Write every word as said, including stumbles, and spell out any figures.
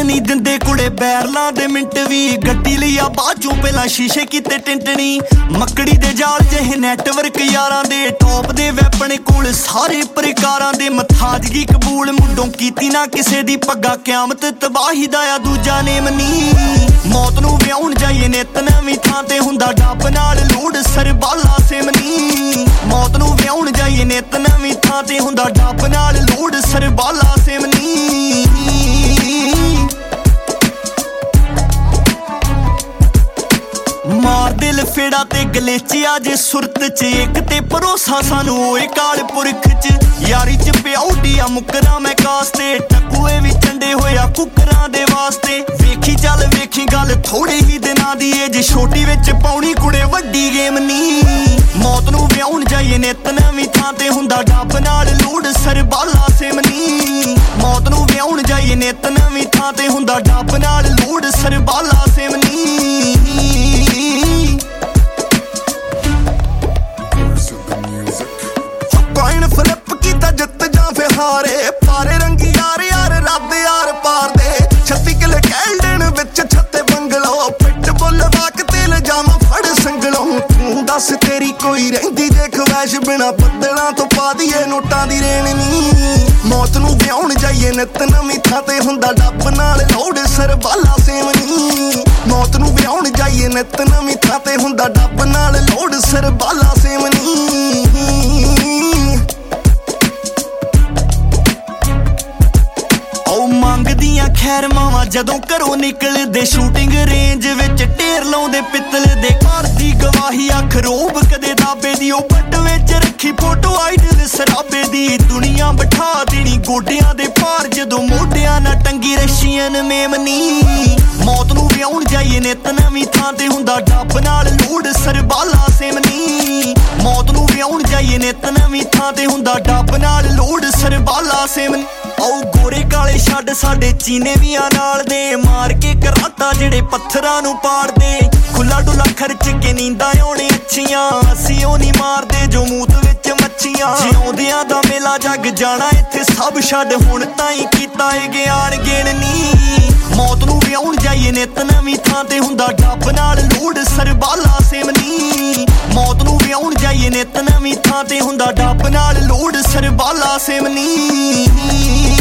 नहीं दिंदे कुड़े बैरलां दे मिंट भी गड्डी लिया बाजों पहला शीशे कीते टिंटनी मकड़ी दे जाल जहे नैटवर्क यारां दे टॉप दे वैपन कोल सारे प्रकारां दे मथाजगी कबूल मुंडों कीती ना किसे दी पग्गा क्यामत तबाही दा आ दूजा नेम नी मौत नूं व्याहुण जाइए नित नवीं थां ते हुंदा डब नाल लोड सरबाला सेमनी मौत नूं व्याहुण जाइए नित नवीं थां ते हुंदा डब नाल लोड सरबाला सेमनी मार दिल फेड़ा ते गलेचिया जे सुरत च एक ते भरोसा सानू ओए काल पुरख च यारी च प्याउडिया मुकरा मैं कास्ते टकुए भी चंडे होया कुकरां दे वास्ते वेखी चल वेखी गल थोड़े ही दिनां दी ए जे छोटी विच पाउणी कुड़े वड्डी गेम नी मौत नूं व्याहुण जाइए नित नवीं थां ते हुंदा डब नाल लोड सरबाला सेमनी मौत नूं व्याहुण जाइए नित नवीं थां ते हुंदा डब नाल लोड सरबाला सेमनी फ्लिप कीता जित जां फिर हारे पारे रंगी यार यार रब यार पार दे छत्ती किले कैल्डन विच छत्ते बंगलो पिट बुल वाक तेल जामा फड़ संगलों तू दस तेरी कोई रहिंदी जे ख्वाहिश बिना बदलां तो पा दिए नोटां दी रेणनी मौत नूं व्याहुण जाइए नित नवीं थां ते हुंदा डब नाल लोड सरबाला सेमनी मौत नूं व्याहुण जाइए नित नवीं थां ते हुंदा डब नाल लोड सरबाला सेमनी मंगदियां खैर मावां जदों घरों निकलदे शूटिंग रेंज विच ढेर लाउंदे पित्तल दे घर दी गवाही अख रोब कदे दाबे दी ओ पट विच रखी फोटो आइडल सराबे दी दुनिया बिठा देनी गोडियां दे भार जदों मोढियां ना टंगी रशियन मेमनी मौत नूं व्याहुण जाइए नित नवीं थां ते हुंदा डब नाल लोड सरबाला सेमनी मौत नूं व्याहुण जाइए नित नवीं थां ते हुंदा डब नाल लोड सरबाला सेमनी औ गोरे काले छड्ड साडे चीने वियां नाल दे मार के कराटा जेड़े पत्थरां नूं पाड़ दे खुला डुला खर्च के नींदां आउणे अच्छियां असीं ओ नहीं मारदे जो मूत विच मच्छियां जिउंदियां दा मेला जग जाना इत्थे सब छड्ड हुण ताईं कीता ए ज्ञान गिणनी मौत नूं व्याहुण जाइए नित नवीं थां ते हुंदा डब नाल लोड सरबाला सेमनी मौत नूं व्याहुण जाइए नित नवीं थां ते हुंदा डब नाल लोड सरबाला सेमनी